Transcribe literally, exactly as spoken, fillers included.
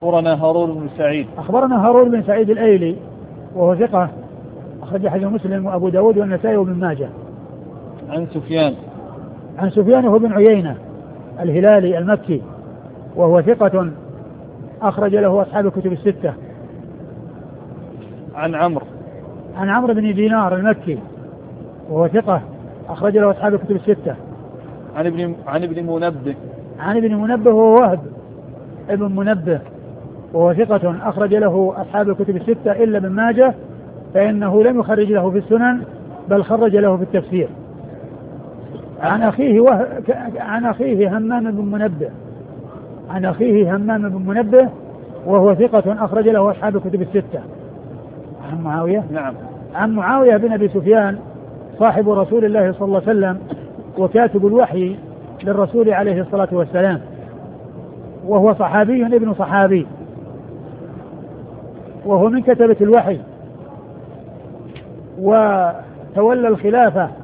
أخبرنا هارون بن سعيد أخبرنا هارون بن سعيد الأيلي وهو ثقة أخرج حديث مسلم وأبو داود والنسائي وابن ماجه. عن سفيان عن سفيان هو بن عيينة الهلالي المكي وهو ثقة أخرج له أصحاب الكتب الستة. عن عمرو عن عمرو بن دينار المكي وهو ثقة أخرج له أصحاب الكتب الستة. عن ابن عن ابن منبه عن ابن منبه وهو وهب ابن منبه وهو ثقة أخرج له أصحاب الكتب الستة إلا ابن ماجه فإنه لم يخرج له في السنن بل خرج له في التفسير. عن أخيه وه... عن أخيه همام بن منبه عن أخيه همام بن منبه وهو ثقة أخرج له أصحاب الكتب الستة. عن معاوية نعم عن معاوية بن أبي سفيان صاحب رسول الله صلى الله عليه وسلم وكاتب الوحي للرسول عليه الصلاة والسلام وهو صحابي ابن صحابي وهو من كتبة الوحي وتولى الخلافة